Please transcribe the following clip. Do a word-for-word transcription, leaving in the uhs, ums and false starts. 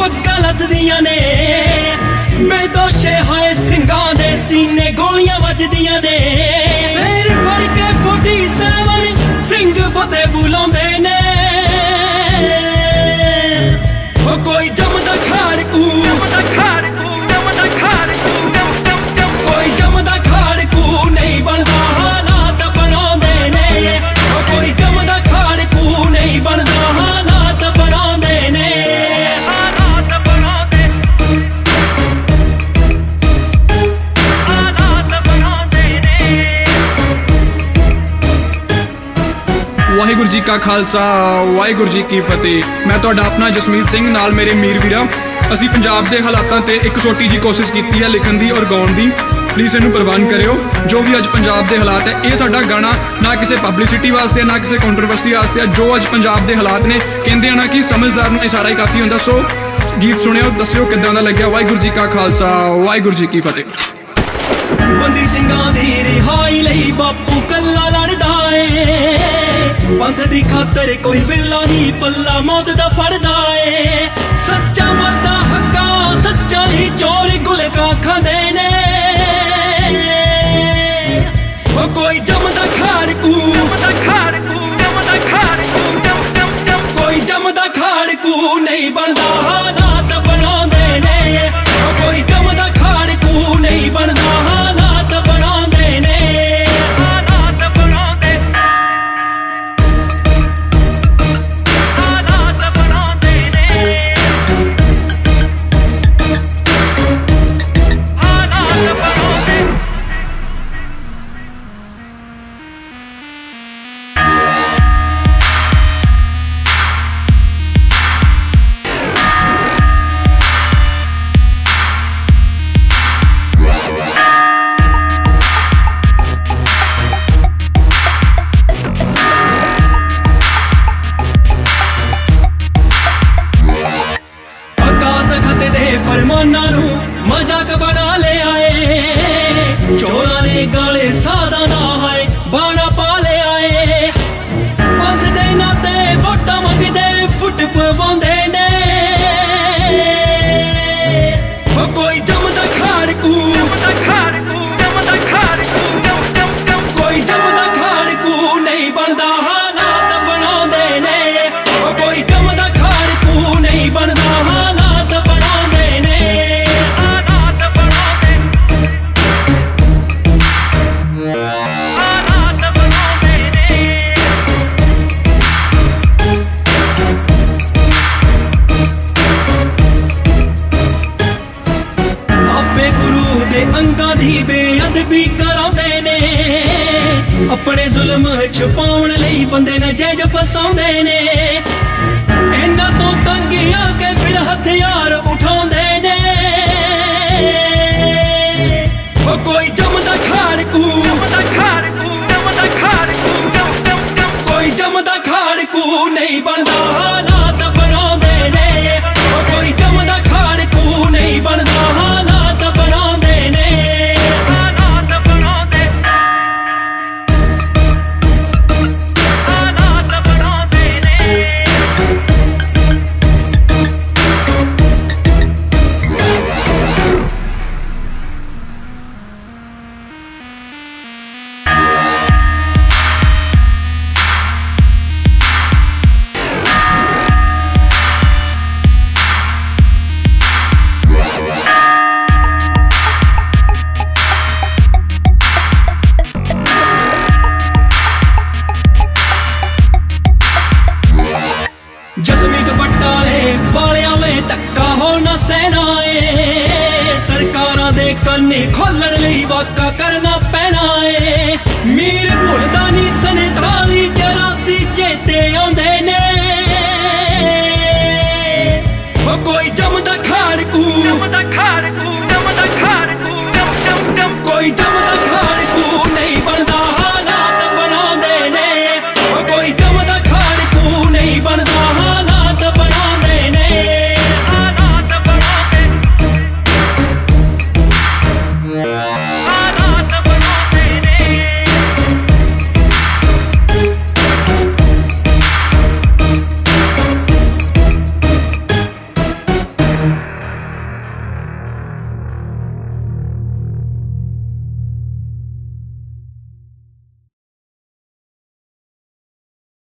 पग्गा लथदियां ने बेदोशे हाए सिंगां दे सीने गोलियां वजदियां ने फिर फड़ के फोर्टी सेवन सिंह फतेह बुलांदे ने कोई जमदा खाड़कू कोई जमदा खाड़कू नहीं बनदा हालात बनांदे ने कोई जमदा खाड़कू नहीं बनदा हालात बनांदे ने हालात बनांदे हालात बनांदे ने। वाहिगुरू जी का खालसा वाहिगुरू जी की फतेह। मैं तुहाडा अपना जसमीत सिंह नाल मेरे मीर वीरा। असी पंजाब के हालातों ते एक छोटी जी कोशिश की है लिखण दी और गाउण दी। प्लीज़ इनू प्रवान करियो। जो भी अज पंजाब के हालात है ये साडा गाना ना किसी पब्लिसिटी वास्ते ना किसी कंट्रोवर्सी वास्ते जो अज पंजाब के हालात ने कहते हैं ना कि समझदार नूं इशारा ही काफ़ी होंदा। सो गीत सुनियो दस्सियो किदां दा लग्गिया। वाहिगुरू जी का खालसा वाहिगुरू जी की फतेह। बंदी सिंगां दी रिहाई लई बापू कल्ला लड़दा ए पंथ दी खातर कोई बिल्ला नहीं पल्ला मौत दा फड़दा ए सच्चा मरदा हक्का सच्चा ही चोर गुलका खांदे ने कोई जमदा खाड़कू कोई जमदा खाड़कू नहीं बनदा हालात बनांदे ने कोई जमदा खाड़कू नहीं बनदा हालात बनांदे ने हालात बनांदे हालात बनांदे ने हालात बनांदे। फरमाना नू मजाक बना ले आए चोरा ने गाले सादा ना है बाना पा ले आए पंथ दे नाते वोटा मंगदे फुट पवांदे ने कोई जमदा खाड़कू कोई जमदा खाड़कू नहीं बनदा हालात बनांदे ने कोई जमदा खाड़कू नहीं बनदा हालात बनांदे ने हालात बनांदे हालात बनांदे ने। आपे गुरु दे अंगां दी बेअदबी करांदे ने अपने जुल्म छुपाउण लई बंदे ने जेज फसांदे ने इन्हां तो तंग आके फिर हथियार उठांदे ने कोई जमदा खाड़कू कोई जमदा खाड़कू नहीं बनदा हालात बनांदे ने कोई जमदा खाड़कू नहीं बनदा हालात बनांदे ने हालात बनांदे हालात बनांदे ने। जसमीत बटाले वालिया में धक्का होना सहना है सरकारां दे कन्ने खोलण लई वाका करना पैना है मीर भुलदा नहीं सनताली चौरासी चेते आंदे ने कोई जमदा खाड़कू